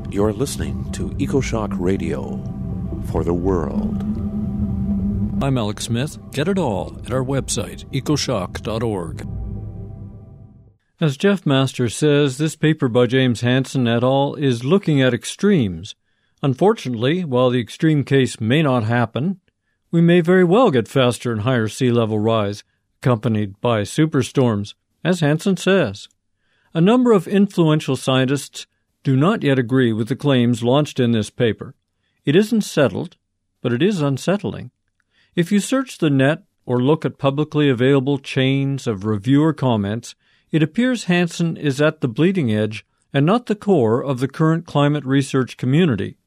You're listening to EcoShock Radio for the world. I'm Alex Smith. Get it all at our website, ecoshock.org. As Jeff Masters says, this paper by James Hansen et al. Is looking at extremes. Unfortunately, while the extreme case may not happen, we may very well get faster and higher sea level rise, accompanied by superstorms, as Hansen says. A number of influential scientists do not yet agree with the claims launched in this paper. It isn't settled, but it is unsettling. If you search the net or look at publicly available chains of reviewer comments, it appears Hansen is at the bleeding edge and not the core of the current climate research community.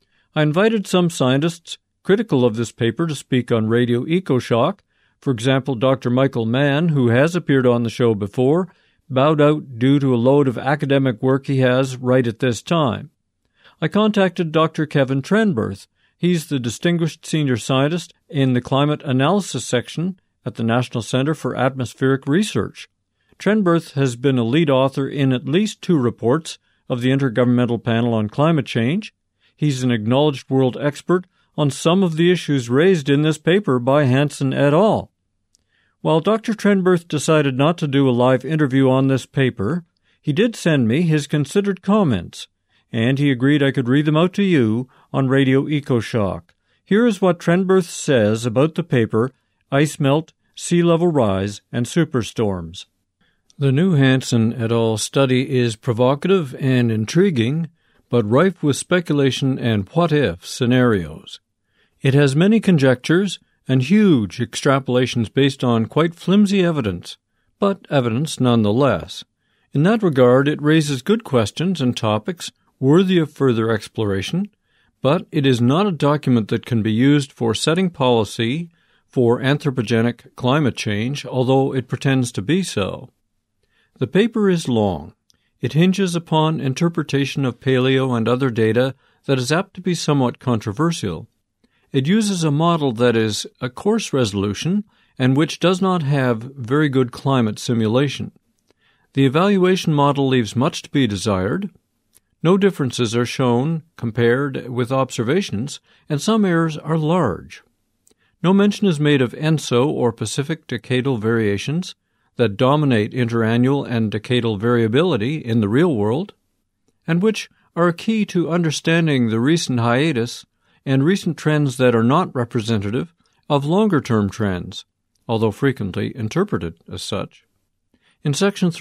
I invited some scientists critical of this paper to speak on Radio EcoShock. For example, Dr. Michael Mann, who has appeared on the show before, bowed out due to a load of academic work he has right at this time. I contacted Dr. Kevin Trenberth. He's the Distinguished Senior Scientist in the Climate Analysis section at the National Center for Atmospheric Research. Trenberth has been a lead author in at least 2 reports of the Intergovernmental Panel on Climate Change. He's an acknowledged world expert on some of the issues raised in this paper by Hansen et al. While Dr. Trenberth decided not to do a live interview on this paper, he did send me his considered comments, and he agreed I could read them out to you on Radio EcoShock. Here is what Trenberth says about the paper, Ice Melt, Sea Level Rise, and Superstorms. The new Hansen et al. Study is provocative and intriguing, but rife with speculation and what-if scenarios. It has many conjectures and huge extrapolations based on quite flimsy evidence, but evidence nonetheless. In that regard, it raises good questions and topics worthy of further exploration, but it is not a document that can be used for setting policy for anthropogenic climate change, although it pretends to be so. The paper is long. It hinges upon interpretation of paleo and other data that is apt to be somewhat controversial. It uses a model that is a coarse resolution and which does not have very good climate simulation. The evaluation model leaves much to be desired. No differences are shown compared with observations, and some errors are large. No mention is made of ENSO or Pacific decadal variations that dominate interannual and decadal variability in the real world, and which are a key to understanding the recent hiatus and recent trends that are not representative of longer-term trends, although frequently interpreted as such. In section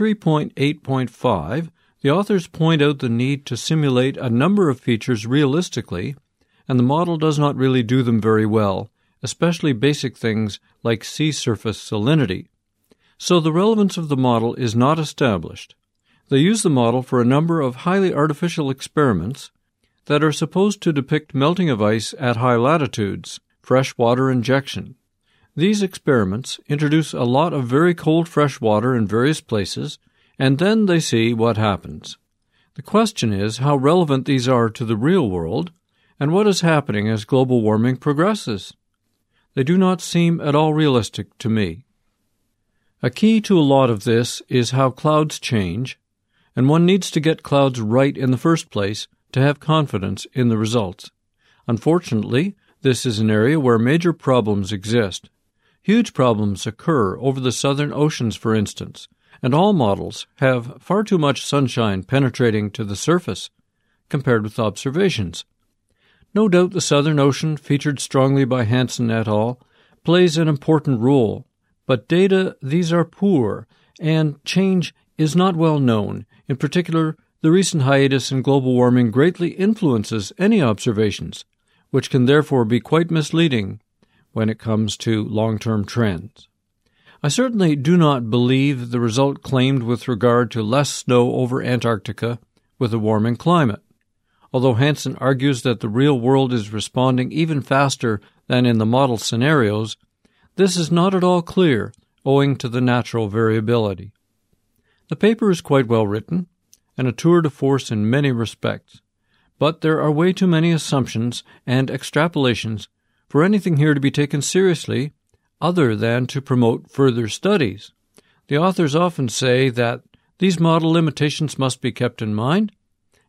3.8.5, the authors point out the need to simulate a number of features realistically, and the model does not really do them very well, especially basic things like sea surface salinity. So the relevance of the model is not established. They use the model for a number of highly artificial experiments that are supposed to depict melting of ice at high latitudes, fresh water injection. These experiments introduce a lot of very cold fresh water in various places, and then they see what happens. The question is how relevant these are to the real world, and what is happening as global warming progresses. They do not seem at all realistic to me. A key to a lot of this is how clouds change, and one needs to get clouds right in the first place to have confidence in the results. Unfortunately, this is an area where major problems exist. Huge problems occur over the southern oceans, for instance, and all models have far too much sunshine penetrating to the surface compared with observations. No doubt the Southern Ocean, featured strongly by Hansen et al., plays an important role, but data, these are poor, and change is not well known. In particular, the recent hiatus in global warming greatly influences any observations, which can therefore be quite misleading when it comes to long-term trends. I certainly do not believe the result claimed with regard to less snow over Antarctica with a warming climate. Although Hansen argues that the real world is responding even faster than in the model scenarios, this is not at all clear, owing to the natural variability. The paper is quite well written, and a tour de force in many respects, but there are way too many assumptions and extrapolations for anything here to be taken seriously other than to promote further studies. The authors often say that these model limitations must be kept in mind,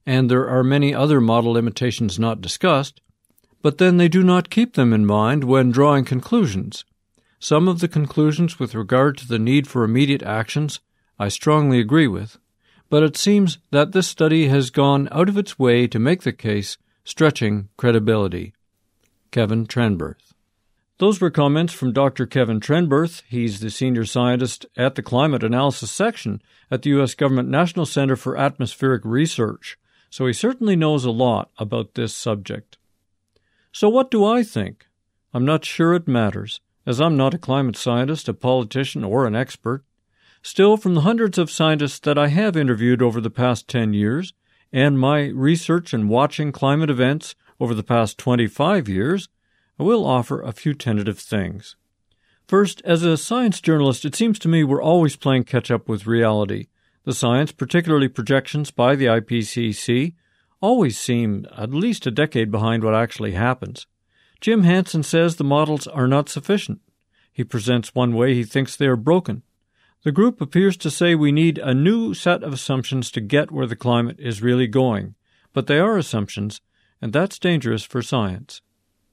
and there are many other model limitations not discussed, but then they do not keep them in mind when drawing conclusions. Some of the conclusions with regard to the need for immediate actions I strongly agree with, but it seems that this study has gone out of its way to make the case, stretching credibility. Kevin Trenberth. Those were comments from Dr. Kevin Trenberth. He's the senior scientist at the Climate Analysis Section at the U.S. Government National Center for Atmospheric Research, so he certainly knows a lot about this subject. So what do I think? I'm not sure it matters, as I'm not a climate scientist, a politician, or an expert. Still, from the hundreds of scientists that I have interviewed over the past 10 years, and my research and watching climate events over the past 25 years, I will offer a few tentative things. First, as a science journalist, it seems to me we're always playing catch-up with reality. The science, particularly projections by the IPCC, always seem at least a decade behind what actually happens. Jim Hansen says the models are not sufficient. He presents one way he thinks they are broken. The group appears to say we need a new set of assumptions to get where the climate is really going, but they are assumptions, and that's dangerous for science.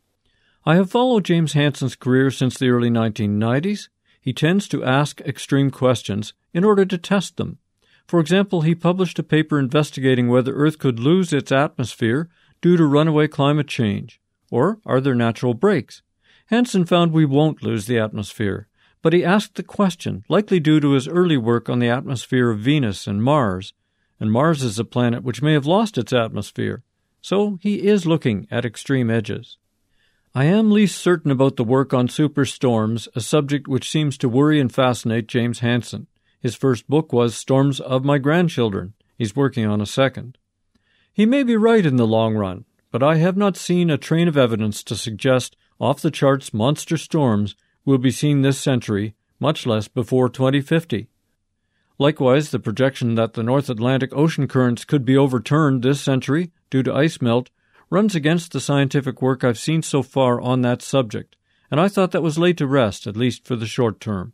I have followed James Hansen's career since the early 1990s. He tends to ask extreme questions in order to test them. For example, he published a paper investigating whether Earth could lose its atmosphere due to runaway climate change, or are there natural breaks? Hansen found we won't lose the atmosphere, but he asked the question, likely due to his early work on the atmosphere of Venus and Mars is a planet which may have lost its atmosphere, so he is looking at extreme edges. I am least certain about the work on superstorms, a subject which seems to worry and fascinate James Hansen. His first book was Storms of My Grandchildren. He's working on a second. He may be right in the long run, but I have not seen a train of evidence to suggest off-the-charts monster storms will be seen this century, much less before 2050. Likewise, the projection that the North Atlantic ocean currents could be overturned this century due to ice melt runs against the scientific work I've seen so far on that subject, and I thought that was laid to rest, at least for the short term.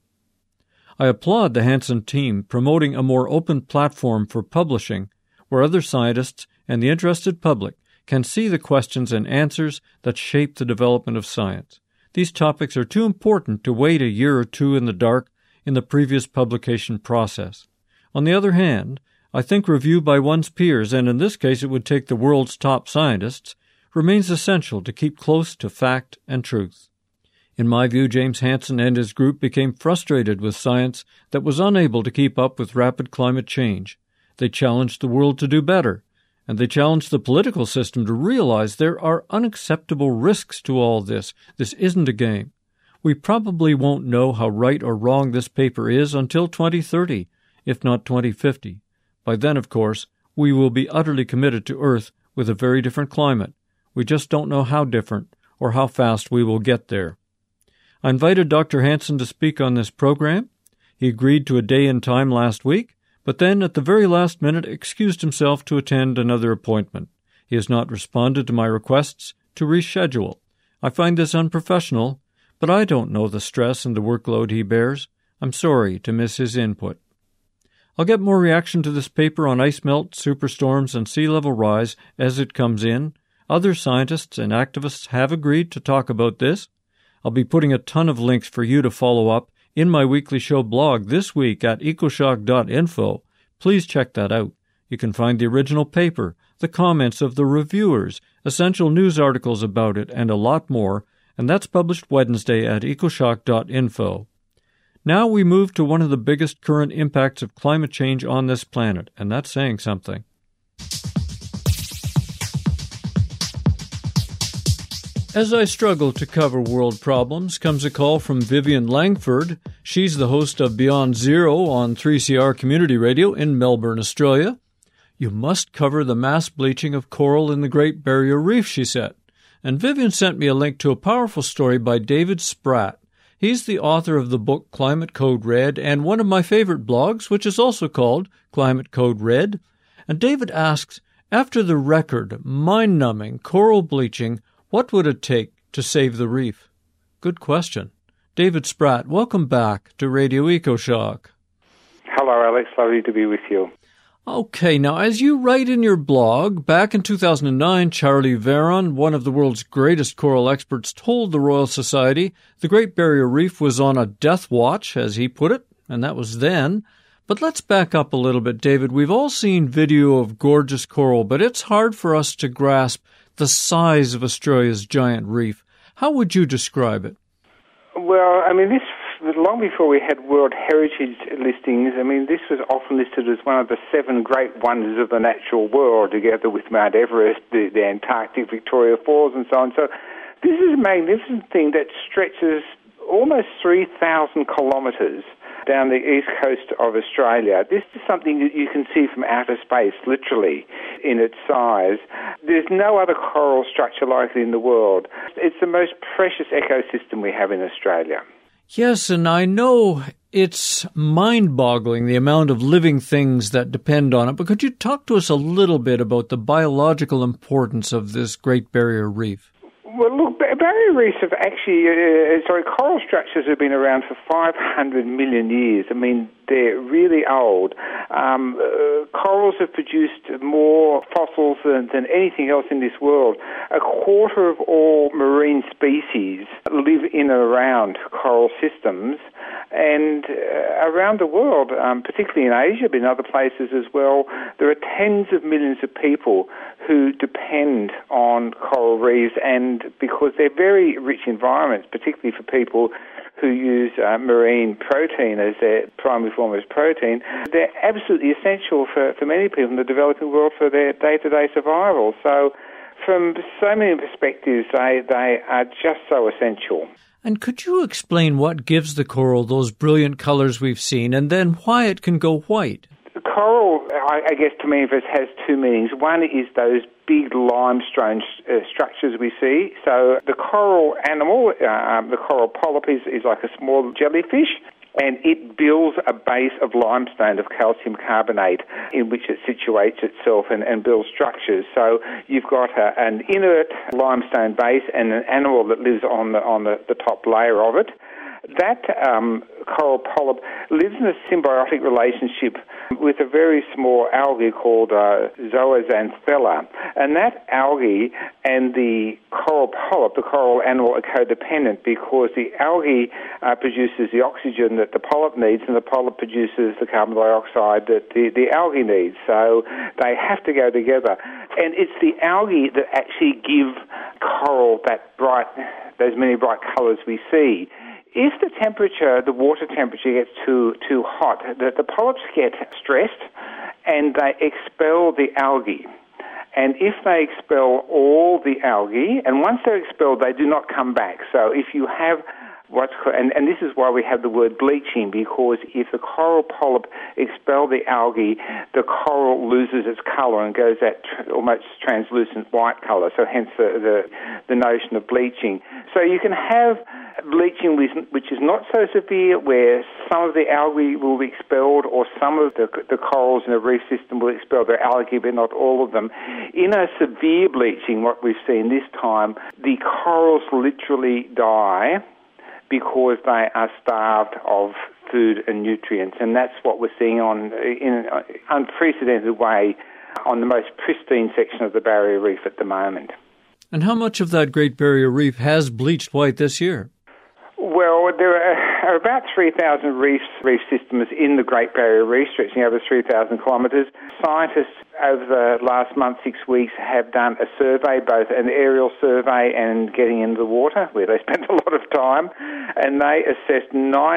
I applaud the Hansen team promoting a more open platform for publishing, where other scientists and the interested public can see the questions and answers that shape the development of science. These topics are too important to wait a year or two in the dark in the previous publication process. On the other hand, I think review by one's peers, and in this case it would take the world's top scientists, remains essential to keep close to fact and truth. In my view, James Hansen and his group became frustrated with science that was unable to keep up with rapid climate change. They challenged the world to do better, and they challenged the political system to realize there are unacceptable risks to all this. This isn't a game. We probably won't know how right or wrong this paper is until 2030, if not 2050. By then, of course, we will be utterly committed to Earth with a very different climate. We just don't know how different or how fast we will get there. I invited Dr. Hansen to speak on this program. He agreed to a day and time last week, but then at the very last minute excused himself to attend another appointment. He has not responded to my requests to reschedule. I find this unprofessional, but I don't know the stress and the workload he bears. I'm sorry to miss his input. I'll get more reaction to this paper on ice melt, superstorms, and sea level rise as it comes in. Other scientists and activists have agreed to talk about this. I'll be putting a ton of links for you to follow up in my weekly show blog this week at ecoshock.info. Please check that out. You can find the original paper, the comments of the reviewers, essential news articles about it, and a lot more, and that's published Wednesday at ecoshock.info. Now we move to one of the biggest current impacts of climate change on this planet, and that's saying something. As I struggle to cover world problems, comes a call from Vivian Langford. She's the host of Beyond Zero on 3CR Community Radio in Melbourne, Australia. You must cover the mass bleaching of coral in the Great Barrier Reef, she said. And Vivian sent me a link to a powerful story by David Spratt. He's the author of the book Climate Code Red and one of my favorite blogs, which is also called Climate Code Red. And David asks, after the record, mind-numbing coral bleaching, what would it take to save the reef? Good question. David Spratt, welcome back to Radio EcoShock. Hello, Alex. Lovely to be with you. Okay, now as you write in your blog, back in 2009, Charlie Veron, one of the world's greatest coral experts, told the Royal Society the Great Barrier Reef was on a death watch, as he put it, and that was then. But let's back up a little bit, David. We've all seen video of gorgeous coral, but it's hard for us to grasp the size of Australia's giant reef. How would you describe it? Well, I mean, this long before we had World Heritage listings, I mean, this was often listed as one of the 7 great wonders of the natural world, together with Mount Everest, the Antarctic, Victoria Falls, and so on. So this is a magnificent thing that stretches almost 3,000 kilometres down the east coast of Australia. This is something that you can see from outer space, literally, in its size. There's no other coral structure like it in the world. It's the most precious ecosystem we have in Australia. Yes, and I know it's mind-boggling, the amount of living things that depend on it, but could you talk to us a little bit about the biological importance of this Great Barrier Reef? Well, look, barrier reefs have actually, coral structures have been around for 500 million years. I mean, they're really old. Corals have produced more fossils than anything else in this world. 1/4 of all marine species live in and around coral systems. And around the world, particularly in Asia, but in other places as well, there are tens of millions of people who depend on coral reefs, and because they're very rich environments, particularly for people who use marine protein as their primary form of protein, they're absolutely essential for many people in the developing world for their day-to-day survival. So from so many perspectives, they are just so essential. And could you explain what gives the coral those brilliant colors we've seen, and then why it can go white? The coral, I guess, to me, has 2 meanings. One is those big limestone structures we see. So the coral animal, the coral polyp, is like a small jellyfish, and it builds a base of limestone, of calcium carbonate, in which it situates itself and builds structures. So you've got an inert limestone base and an animal that lives on the top layer of it. That coral polyp lives in a symbiotic relationship with a very small algae called Zooxanthella. And that algae and the coral polyp, the coral animal, are codependent because the algae produces the oxygen that the polyp needs, and the polyp produces the carbon dioxide that the algae needs. So they have to go together. And it's the algae that actually give coral those many bright colours we see. If the water temperature gets too hot, the polyps get stressed and they expel the algae. And if they expel all the algae, and once they're expelled, they do not come back. So if you have and this is why we have the word bleaching, because if the coral polyp expel the algae, the coral loses its colour and goes that almost translucent white colour. So hence the notion of bleaching. So you can have bleaching which is not so severe, where some of the algae will be expelled, or some of the corals in a reef system will expel their algae, but not all of them. In a severe bleaching, what we've seen this time, the corals literally die because they are starved of food and nutrients, and that's what we're seeing in an unprecedented way on the most pristine section of the Barrier Reef at the moment. And how much of that Great Barrier Reef has bleached white this year? Well, there are about 3,000 reef systems in the Great Barrier Reef, stretching over 3,000 kilometres. Scientists over the last month, 6 weeks, have done a survey, both an aerial survey and getting into the water, where they spent a lot of time, and they assessed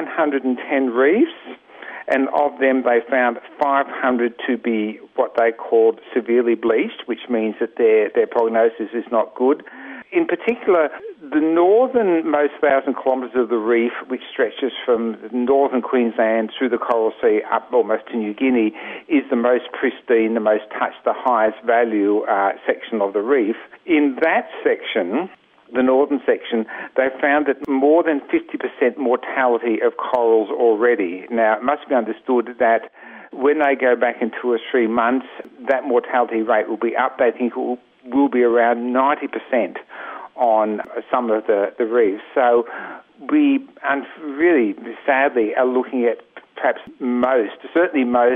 910 reefs, and of them they found 500 to be what they called severely bleached, which means that their prognosis is not good. In particular, the northernmost 1,000 kilometres of the reef, which stretches from northern Queensland through the Coral Sea up almost to New Guinea, is the most pristine, the most touched, the highest value section of the reef. In that section, the northern section, they found that more than 50% mortality of corals already. Now, it must be understood that when they go back in 2 or 3 months, that mortality rate will be up. They think it will be around 90% on some of the reefs. So we really, sadly, are looking at perhaps certainly most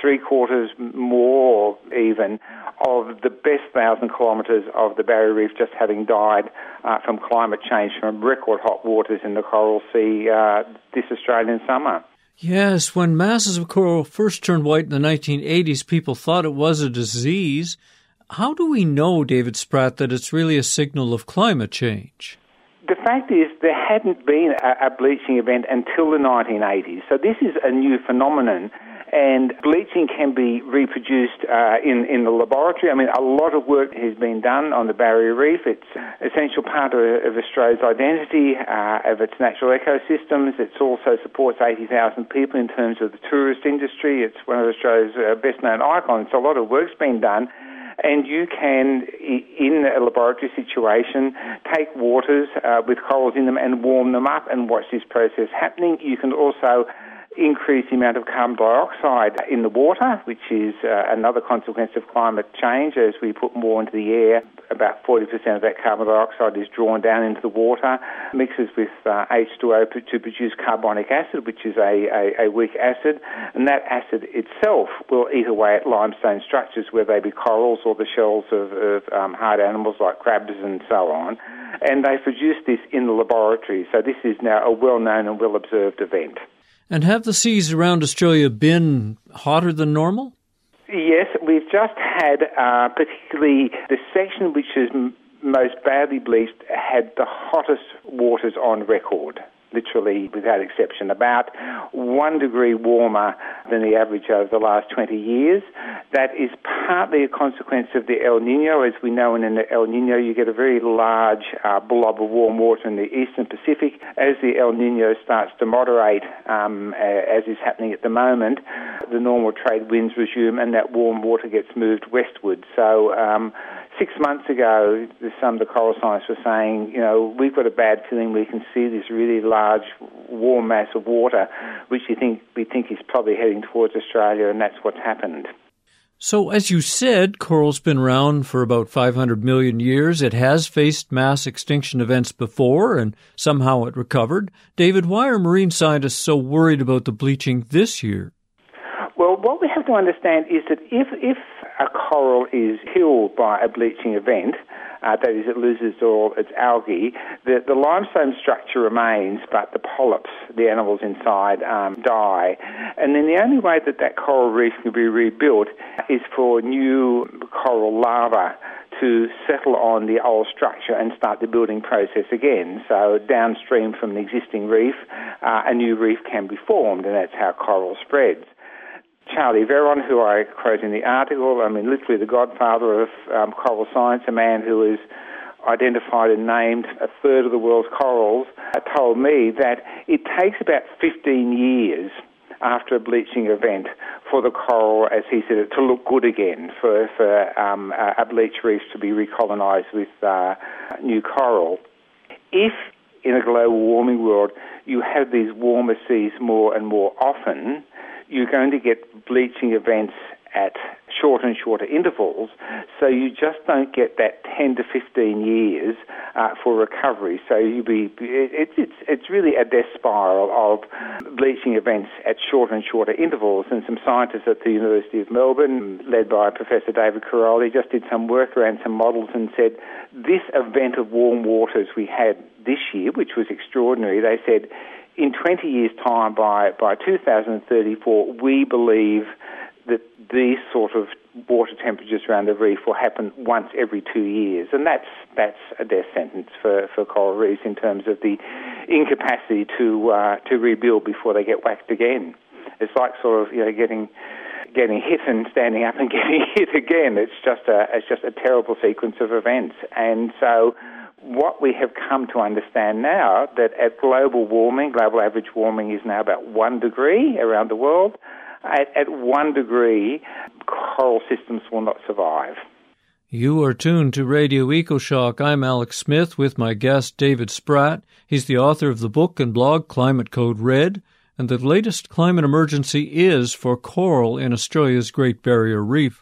3/4 more even of the best 1,000 kilometres of the Barrier Reef just having died from climate change, from record hot waters in the Coral Sea this Australian summer. Yes, when masses of coral first turned white in the 1980s, people thought it was a disease. How do we know, David Spratt, that it's really a signal of climate change? The fact is there hadn't been a bleaching event until the 1980s. So this is a new phenomenon, and bleaching can be reproduced in the laboratory. I mean, a lot of work has been done on the Barrier Reef. It's an essential part of Australia's identity, of its natural ecosystems. It also supports 80,000 people in terms of the tourist industry. It's one of Australia's best-known icons. So a lot of work's been done. And you can, in a laboratory situation, take waters with corals in them and warm them up and watch this process happening. You can also increase the amount of carbon dioxide in the water, which is another consequence of climate change. As we put more into the air, about 40% of that carbon dioxide is drawn down into the water, mixes with H2O to produce carbonic acid, which is a weak acid, and that acid itself will eat away at limestone structures, whether they be corals or the shells of hard animals like crabs and so on. And they produce this in the laboratory, so this is now a well-known and well-observed event. And have the seas around Australia been hotter than normal? Yes, we've just had, particularly the section which is most badly bleached, had the hottest waters on record, literally without exception, about 1 degree warmer than the average over the last 20 years. That is partly a consequence of the El Nino. As we know, in the El Nino you get a very large blob of warm water in the eastern Pacific. As the El Nino starts to moderate, as is happening at the moment, the normal trade winds resume and that warm water gets moved westward. So 6 months ago, some of the coral scientists were saying, we've got a bad feeling we can see this really large warm mass of water, which we think is probably heading towards Australia, and that's what's happened. So, as you said, coral's been around for about 500 million years. It has faced mass extinction events before, and somehow it recovered. David, why are marine scientists so worried about the bleaching this year? Well, what we have to understand is that if a coral is killed by a bleaching event, that is, it loses all its algae, the limestone structure remains, but the polyps, the animals inside, die. And then the only way that coral reef can be rebuilt is for new coral larvae to settle on the old structure and start the building process again. So downstream from the existing reef, a new reef can be formed, and that's how coral spreads. Charlie Veron, who I quote in the article, literally the godfather of coral science, a man who has identified and named a third of the world's corals, told me that it takes about 15 years after a bleaching event for the coral, as he said, to look good again, for a bleached reef to be recolonised with new coral. If in a global warming world you have these warmer seas more and more often, you're going to get bleaching events at shorter and shorter intervals, so you just don't get that 10 to 15 years for recovery. So it's really a death spiral of bleaching events at shorter and shorter intervals. And some scientists at the University of Melbourne, led by Professor David Caroli, just did some work around some models and said this event of warm waters we had this year, which was extraordinary, they said, in 20 years' time, by 2034, we believe that these sort of water temperatures around the reef will happen once every 2 years. And that's a death sentence for coral reefs in terms of the incapacity to rebuild before they get whacked again. It's like sort of getting hit and standing up and getting hit again. It's just a terrible sequence of events. And so what we have come to understand now, that at global average warming is now about 1 degree around the world. At 1 degree, coral systems will not survive. You are tuned to Radio EcoShock. I'm Alex Smith with my guest David Spratt. He's the author of the book and blog Climate Code Red, and the latest climate emergency is for coral in Australia's Great Barrier Reef.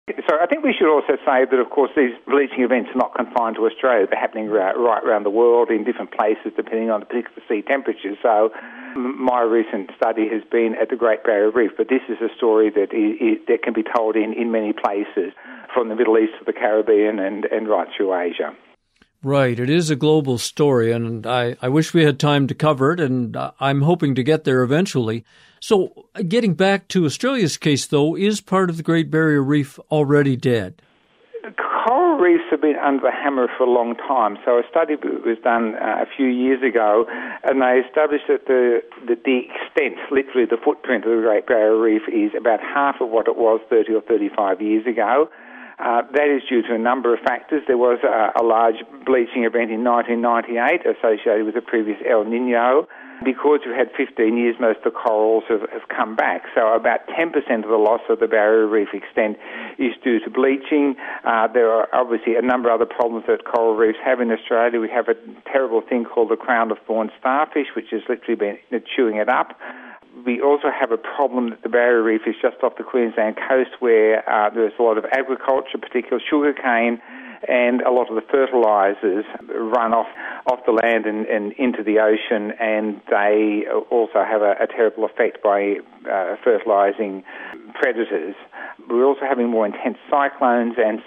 So I think we should also say that, of course, these bleaching events are not confined to Australia. They're happening right around the world in different places depending on the particular sea temperatures. So my recent study has been at the Great Barrier Reef, but this is a story that can be told in many places, from the Middle East to the Caribbean and right through Asia. Right. It is a global story, and I wish we had time to cover it, and I'm hoping to get there eventually. So getting back to Australia's case, though, is part of the Great Barrier Reef already dead? Coral reefs have been under the hammer for a long time. So a study was done a few years ago, and they established that the extent, literally the footprint of the Great Barrier Reef, is about half of what it was 30 or 35 years ago. That is due to a number of factors. There was a large bleaching event in 1998 associated with the previous El Nino. Because we've had 15 years, most of the corals have come back. So about 10% of the loss of the barrier reef extent is due to bleaching. There are obviously a number of other problems that coral reefs have in Australia. We have a terrible thing called the crown of thorns starfish, which has literally been chewing it up. We also have a problem that the barrier reef is just off the Queensland coast where there's a lot of agriculture, particularly sugarcane, and a lot of the fertilisers run off the land and into the ocean, and they also have a terrible effect by fertilising predators. We're also having more intense cyclones, and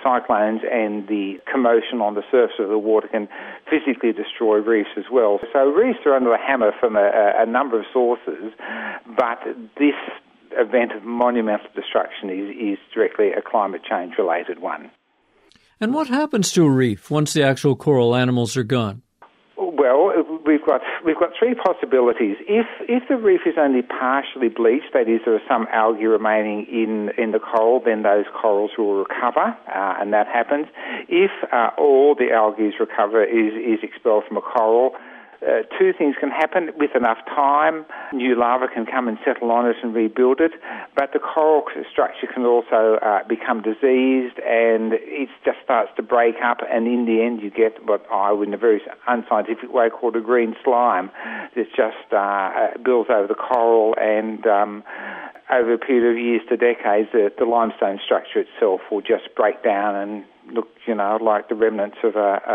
the commotion on the surface of the water can physically destroy reefs as well. So reefs are under the hammer from a number of sources, but this event of monumental destruction is directly a climate change-related one. And what happens to a reef once the actual coral animals are gone? Well, we've got three possibilities. If the reef is only partially bleached, that is, there are some algae remaining in the coral, then those corals will recover, and that happens. If all the algae recover is expelled from a coral, two things can happen. With enough time, new larvae can come and settle on it and rebuild it, but the coral structure can also become diseased, and it just starts to break up, and in the end you get what I would in a very unscientific way called a green slime that just builds over the coral, and over a period of years to decades the limestone structure itself will just break down and look, like the remnants of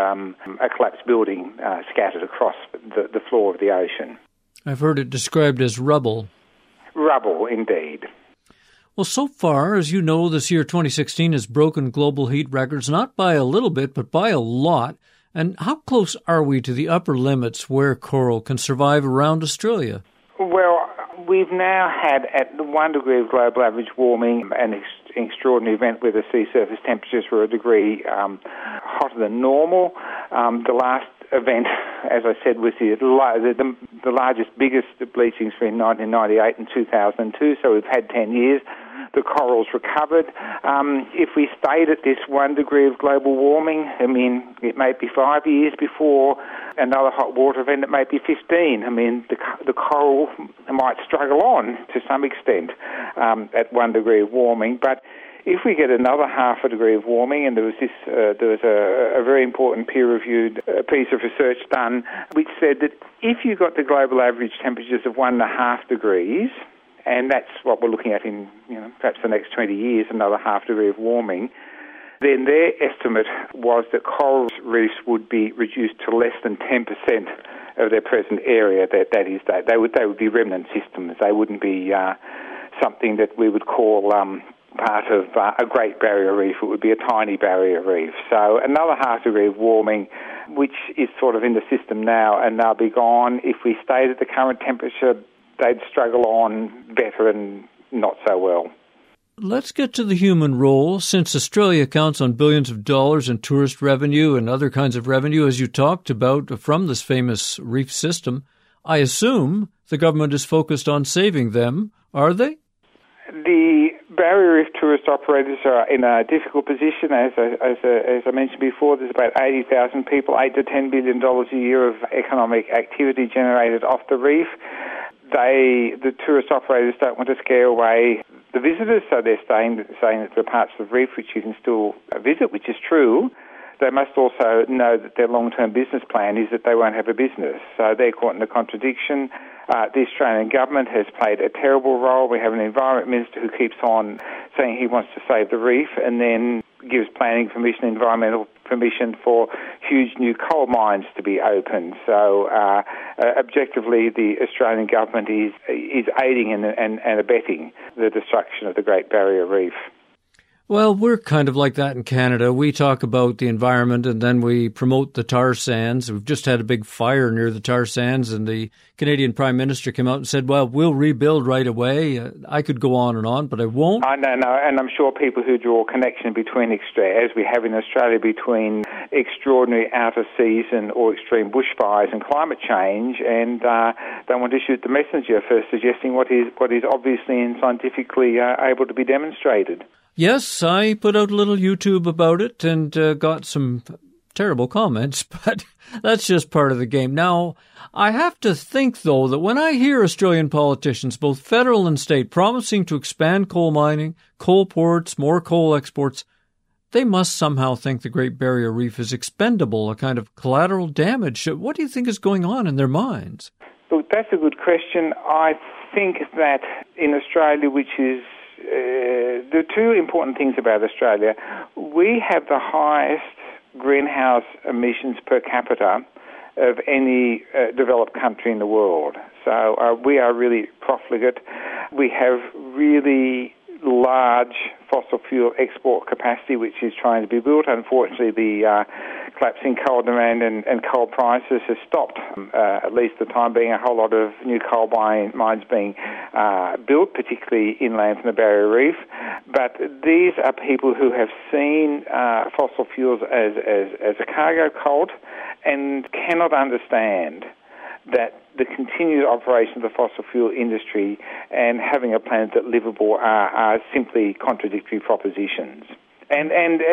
a collapsed building scattered across the floor of the ocean. I've heard it described as rubble. Rubble, indeed. Well, so far, as you know, this year 2016 has broken global heat records, not by a little bit, but by a lot. And how close are we to the upper limits where coral can survive around Australia? Well, we've now had, at the 1 degree of global average warming, an extraordinary event where the sea surface temperatures were a degree hotter than normal. The last event, as I said, was the largest, biggest bleachings between 1998 and 2002, so we've had 10 years. The corals recovered. If we stayed at this 1 degree of global warming, it may be 5 years before another hot water event. It may be 15. The coral might struggle on to some extent at 1 degree of warming. But if we get another half a degree of warming, and there was a very important peer-reviewed piece of research done which said that if you got the global average temperatures of 1.5 degrees, and that's what we're looking at in perhaps the next 20 years, another half degree of warming, then their estimate was that coral reefs would be reduced to less than 10% of their present area. That is, they would be remnant systems. They wouldn't be something that we would call part of a Great Barrier Reef. It would be a tiny barrier reef. So another half degree of warming, which is sort of in the system now, and they'll be gone. If we stayed at the current temperature, they'd struggle on better and not so well. Let's get to the human role. Since Australia counts on billions of dollars in tourist revenue and other kinds of revenue, as you talked about, from this famous reef system, I assume the government is focused on saving them, are they? The barrier reef tourist operators are in a difficult position. As I mentioned before, there's about 80,000 people, $8 to $10 billion a year of economic activity generated off the reef. The tourist operators don't want to scare away the visitors, so they're saying that there are parts of the reef which you can still visit, which is true. They must also know that their long-term business plan is that they won't have a business. So they're caught in a contradiction. The Australian government has played a terrible role. We have an Environment Minister who keeps on saying he wants to save the reef and then gives planning permission, environmental permission for huge new coal mines to be opened. So objectively, the Australian government is aiding and abetting the destruction of the Great Barrier Reef. Well, we're kind of like that in Canada. We talk about the environment and then we promote the tar sands. We've just had a big fire near the tar sands and the Canadian Prime Minister came out and said, well, we'll rebuild right away. I could go on, but I won't. I know, and I'm sure people who draw a connection between, as we have in Australia, between extraordinary out-of-season or extreme bushfires and climate change, and don't want to shoot the messenger for suggesting what is obviously and scientifically able to be demonstrated. Yes, I put out a little YouTube about it and got some terrible comments, but that's just part of the game. Now, I have to think, though, that when I hear Australian politicians, both federal and state, promising to expand coal mining, coal ports, more coal exports, they must somehow think the Great Barrier Reef is expendable, a kind of collateral damage. What do you think is going on in their minds? Look, that's a good question. I think that in Australia, which is the two important things about Australia, we have the highest greenhouse emissions per capita of any developed country in the world. So we are really profligate. We have really large fossil fuel export capacity, which is trying to be built. Unfortunately, the collapsing coal demand and coal prices has stopped, at least the time being, a whole lot of new coal mines being built, particularly inland from the Barrier Reef. But these are people who have seen fossil fuels as a cargo cult and cannot understand that the continued operation of the fossil fuel industry and having a planet that's livable are simply contradictory propositions. And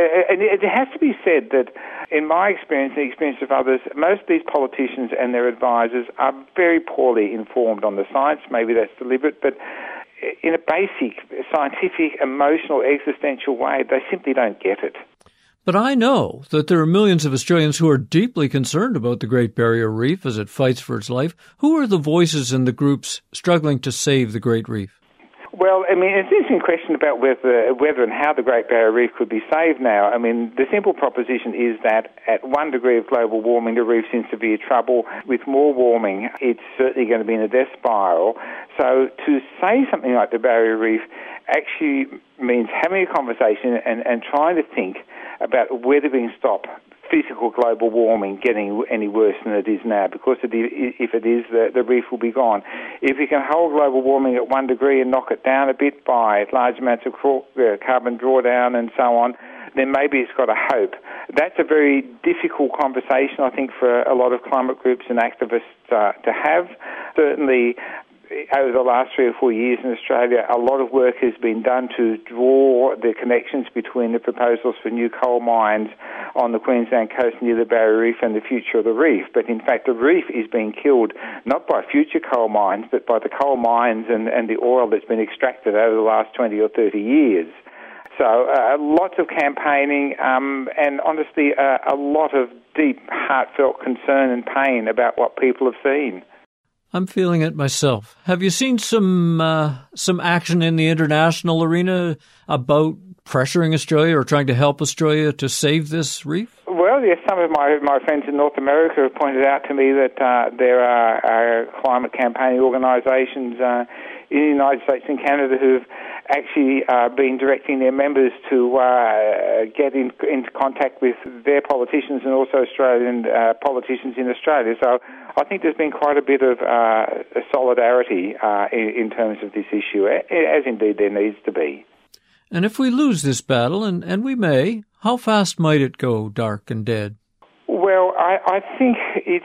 it has to be said that, in my experience, the experience of others, most of these politicians and their advisors are very poorly informed on the science. Maybe that's deliberate, but in a basic, scientific, emotional, existential way, they simply don't get it. But I know that there are millions of Australians who are deeply concerned about the Great Barrier Reef as it fights for its life. Who are the voices in the groups struggling to save the Great Reef? Well, I mean, it's an interesting question about whether and how the Great Barrier Reef could be saved now. I mean, the simple proposition is that at 1 degree of global warming, the reef's in severe trouble. With more warming, it's certainly going to be in a death spiral. So to say something like the Barrier Reef actually means having a conversation and trying to think about whether we can stop physical global warming getting any worse than it is now, because if it is, the reef will be gone. If you can hold global warming at 1 degree and knock it down a bit by large amounts of carbon drawdown and so on, then maybe it's got a hope. That's a very difficult conversation, I think, for a lot of climate groups and activists to have. Certainly, over the last 3 or 4 years in Australia, a lot of work has been done to draw the connections between the proposals for new coal mines on the Queensland coast near the Barrier Reef and the future of the reef. But in fact, the reef is being killed not by future coal mines, but by the coal mines and the oil that's been extracted over the last 20 or 30 years. So lots of campaigning and honestly a lot of deep, heartfelt concern and pain about what people have seen. I'm feeling it myself. Have you seen some action in the international arena about pressuring Australia or trying to help Australia to save this reef? Well, yes, some of my friends in North America have pointed out to me that there are climate campaigning organisations in the United States and Canada who've actually been directing their members to get into contact with their politicians and also Australian politicians in Australia. So I think there's been quite a bit of solidarity in terms of this issue, as indeed there needs to be. And if we lose this battle, and we may, how fast might it go dark and dead? Well, I think it's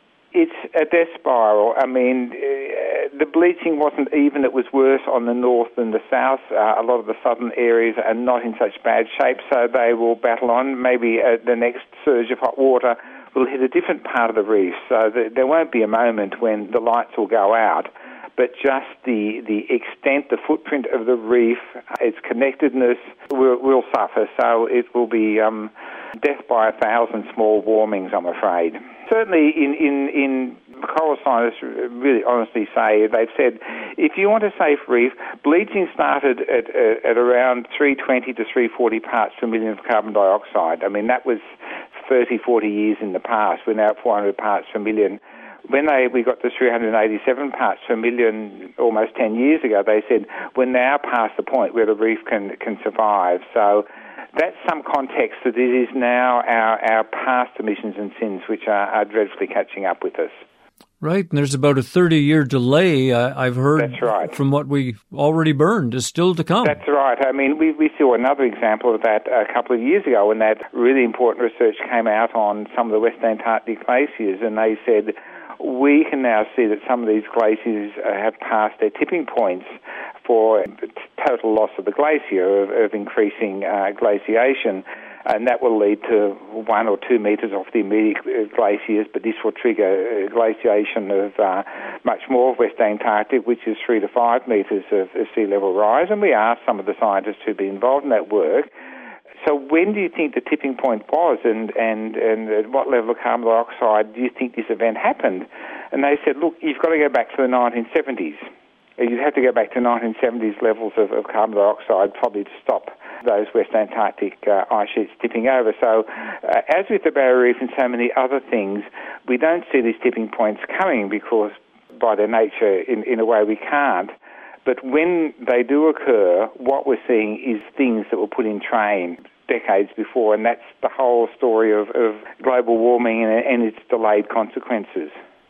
a death spiral. I mean, the bleaching wasn't even. It was worse on the north than the south. A lot of the southern areas are not in such bad shape, so they will battle on. Maybe the next surge of hot water will hit a different part of the reef, so there won't be a moment when the lights will go out. But just the extent, the footprint of the reef, its connectedness will suffer. So it will be death by 1,000 small warmings, I'm afraid. Certainly in coral scientists really honestly say, they've said, if you want a safe reef, bleaching started at around 320 to 340 parts per million of carbon dioxide. I mean, that was 30, 40 years in the past. We're now at 400 parts per million. When we got to 387 parts per million almost 10 years ago, they said, we're now past the point where the reef can survive. So that's some context that it is now our past emissions and sins which are dreadfully catching up with us. Right, and there's about a 30-year delay, I've heard. That's right. From what we already burned is still to come. That's right. I mean, we saw another example of that a couple of years ago when that really important research came out on some of the West Antarctic glaciers, and they said, we can now see that some of these glaciers have passed their tipping points for total loss of the glacier, of increasing glaciation, and that will lead to 1 or 2 metres off the immediate glaciers, but this will trigger glaciation of much more of West Antarctic, which is 3 to 5 metres of sea level rise, and we asked some of the scientists who've been involved in that work, so when do you think the tipping point was, and at what level of carbon dioxide do you think this event happened? And they said, look, you've got to go back to the 1970s. You'd have to go back to 1970s levels of carbon dioxide probably to stop those West Antarctic ice sheets tipping over. So as with the Barrier Reef and so many other things, we don't see these tipping points coming because by their nature, in a way, we can't. But when they do occur, what we're seeing is things that were put in train decades before, and that's the whole story of global warming and its delayed consequences.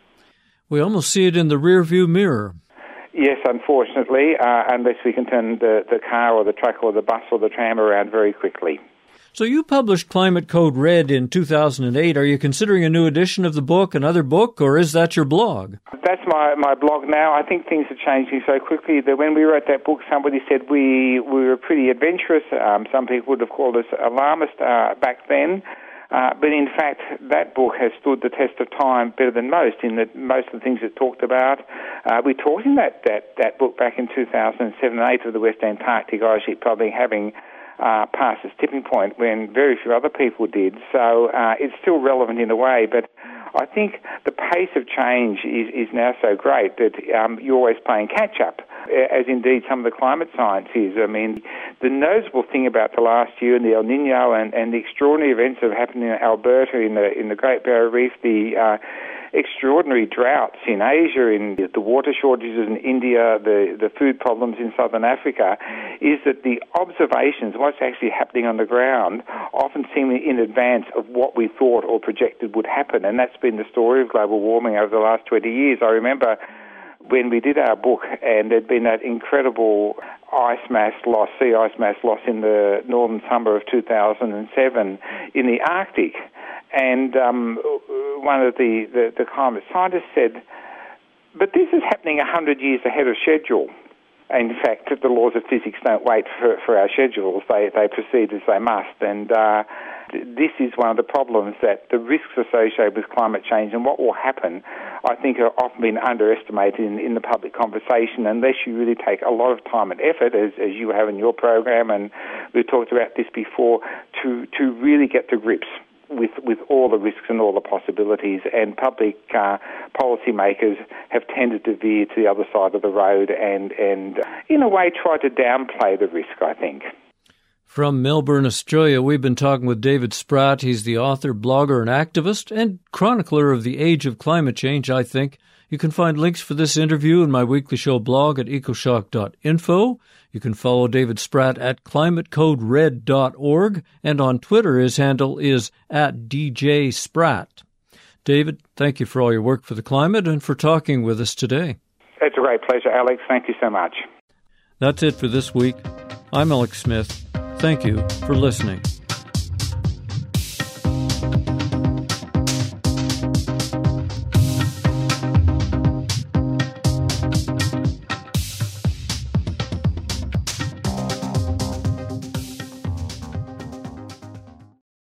We almost see it in the rearview mirror. Yes, unfortunately, unless we can turn the car or the truck or the bus or the tram around very quickly. So you published Climate Code Red in 2008. Are you considering a new edition of the book, another book, or is that your blog? That's my blog now. I think things are changing so quickly that when we wrote that book, somebody said we were pretty adventurous. Some people would have called us alarmist back then. But in fact, that book has stood the test of time better than most, in that most of the things it talked about. We talked in that book back in 2007 and 8 of the West Antarctic ice sheet probably having past its tipping point when very few other people did. So it's still relevant in a way, but I think the pace of change is now so great that you're always playing catch-up, as indeed some of the climate science is. I mean, the noticeable thing about the last year and the El Niño and the extraordinary events that have happened in Alberta, in the Great Barrier Reef, the extraordinary droughts in Asia, in the water shortages in India, the food problems in southern Africa, is that the observations, what's actually happening on the ground, often seem in advance of what we thought or projected would happen. And that's been the story of global warming over the last 20 years. I remember when we did our book and there'd been that incredible sea ice mass loss in the northern summer of 2007 in the Arctic. And one of the climate scientists said, but this is happening 100 years ahead of schedule. In fact, the laws of physics don't wait for our schedules. They proceed as they must. And this is one of the problems, that the risks associated with climate change and what will happen, I think, are often been underestimated in the public conversation unless you really take a lot of time and effort, as you have in your program, and we've talked about this before, to really get to grips with all the risks and all the possibilities, and public policymakers have tended to veer to the other side of the road and in a way try to downplay the risk, I think. From Melbourne, Australia, we've been talking with David Spratt. He's the author, blogger, and activist, and chronicler of the age of climate change, I think. You can find links for this interview in my weekly show blog at ecoshock.info. You can follow David Spratt at climatecodered.org, and on Twitter his handle is @DJSpratt. David, thank you for all your work for the climate and for talking with us today. It's a great pleasure, Alex. Thank you so much. That's it for this week. I'm Alex Smith. Thank you for listening.